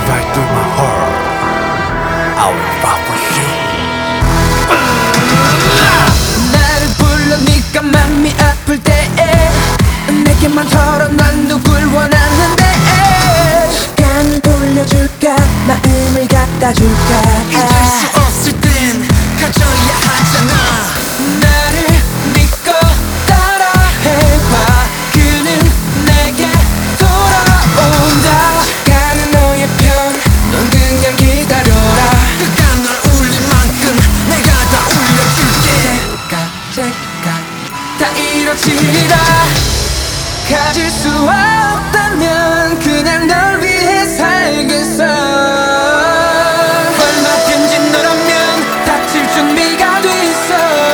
right through my heart. I will fight for you. 나를 불러니까 맘이 아플 때에 내게만 털어 난 누굴 원하는데 시간을 돌려줄까 마음을 갖다 줄까 잊을 수 없을 땐 가져야 하잖아. 나를 믿고 따라해봐 그는 내게 돌아온다 시간은 너의 편 넌 그냥 기다려라 그가 널 울릴 만큼 내가 다 울려줄게. 제가 다 이뤄지리라 가질 수 없다면 그냥 널 위해 살겠어 얼마든지 너라면 다칠 준비가 돼있어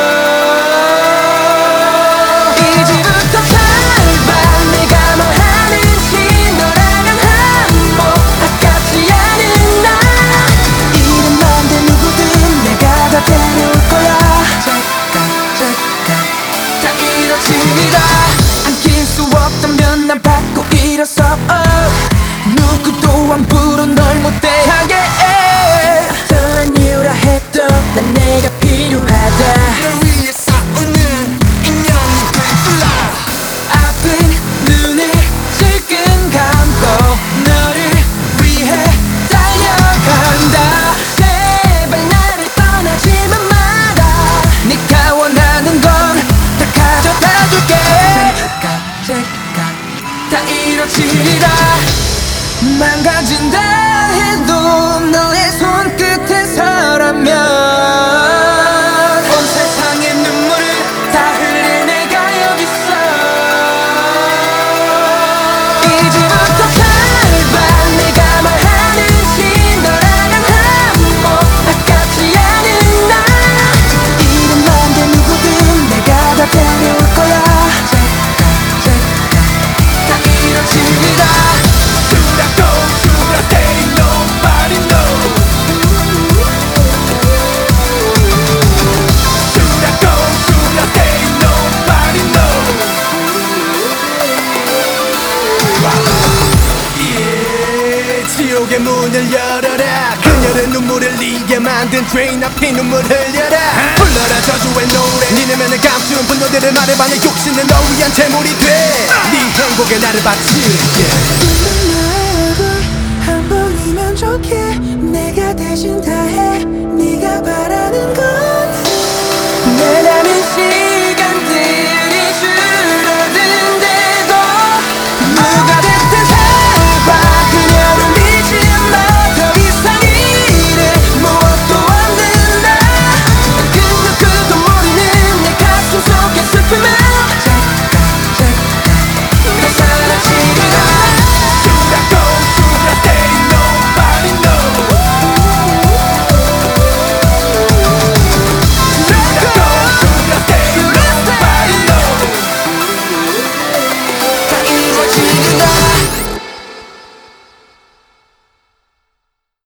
이제부터 밟아 내가 뭘 하는지 너라면 한몫 아깝지 않은 나 이름만 대 누구든 내가 다 데려올 거야 제가 다 이뤄지리라 안길 수 없다면 난 받고 일어서 누구도 함부로 널 못 대하게 어떠한 이유라 해도 난 내가 필요하다 널 위해 싸우는 인연이 되줄라. 아픈 눈을 질끈 감고 너를 위해 달려간다 제발 나를 떠나지만 마라 네가 원하는 건 다 가져다 줄게 제가 다 이뤄지리라 망가진다 해도 너의 손끝에서라면 온 세상의 눈물을 다 흘릴 내가 여기 있어 이제부터 밟아 내가 말하는지 너라면 한몫 아깝지 않은 나 이름만 대 누구든 내가 다 데려올 거야 제가 다 이뤄지리라 Should I go? Should I stay? Nobody knows. Should I go? Should I stay? Nobody knows. Yeah, 지옥의 문을 열어라. 그녀의 눈물을 흘리게 만든 죄인 앞에 눈물 흘려라. 불러라 저주의 노래. 네 내면을 감춘 분노들을 말해봐. 내 욕심은 너 위한 재물이 돼. 네 행복에 나를 바칠게. 한 번이면 좋게 내가 대신 다해 네가 바라는 건 내 남은 시간